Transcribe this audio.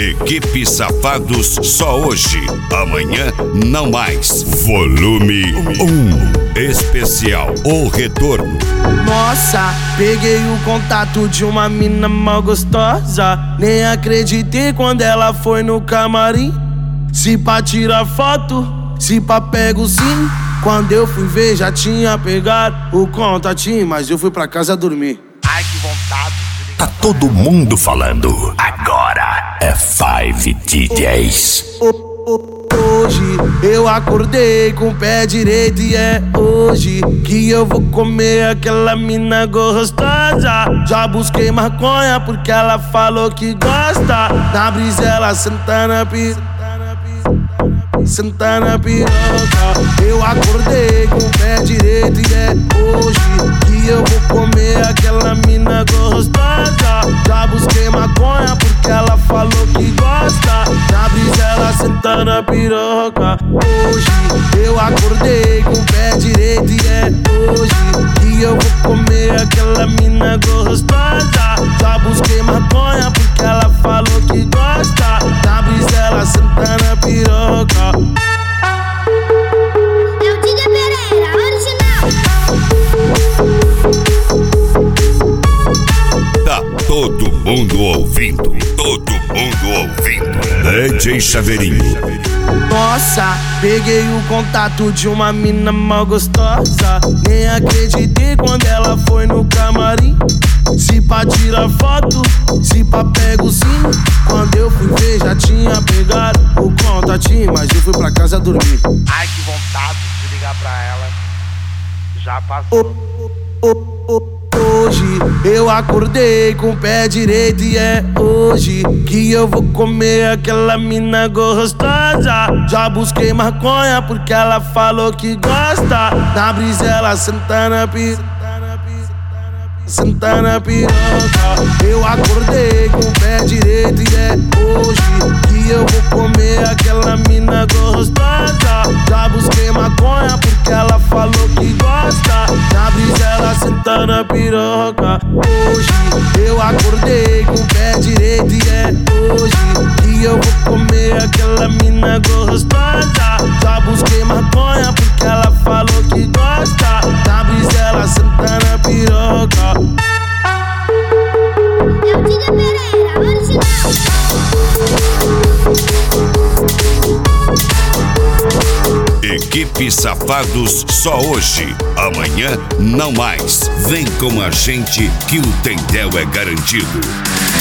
Equipe Safados só hoje, amanhã não mais. Volume 1 Especial O Retorno. Nossa, peguei o contato de uma mina mal gostosa. Nem acreditei quando ela foi no camarim. Se pá tirar foto, se pá pego sim. Quando eu fui ver já tinha pegado o contatinho, mas eu fui pra casa dormir. Ai, que vontade. Tá todo mundo falando. Agora é 5 DJs. Hoje eu acordei com o pé direito e é hoje que eu vou comer aquela mina gostosa. Já busquei maconha porque ela falou que gosta. Na brisa ela senta na piroca. Senta na piroca. Eu acordei com o pé direito e é hoje que eu vou comer aquela mina gostosa. Já busquei maconha porque ela falou que gosta. Na brisa ela senta na piroca. Hoje eu acordei com o pé direito e é hoje que eu vou comer aquela mina gostosa. Já busquei maconha porque ela falou que gosta. Na brisa ela senta na piroca. É o DJ Pereira, original. Tá todo mundo ouvindo. Todo mundo ouvindo. DJ Chaveirinho. Nossa, peguei o contato de uma mina mal gostosa. Nem acreditei quando ela foi no camarim. Se pá tirar foto, se pá pego sim. Quando eu fui ver já tinha pegado o contatinho, mas eu fui pra casa dormir. Ai, que vontade de ligar pra ela. Já passou. Hoje eu acordei com o pé direito e é hoje que eu vou comer aquela mina gostosa. Já busquei maconha porque ela falou que gosta. Na brisa ela senta na piroca. Senta na piroca. Eu acordei com o pé direito e é hoje que eu vou comer aquela mina gostosa. Já busquei maconha porque ela falou que gosta. Na brisa ela senta na piroca. Hoje eu acordei com o pé direito e é hoje que eu vou comer aquela mina gostosa. Já busquei maconha porque ela falou que gosta. Na brisa ela senta na piroca. É o DJ Pereira, original. Equipe Safados só hoje, amanhã não mais. Vem com a gente que o tendel é garantido.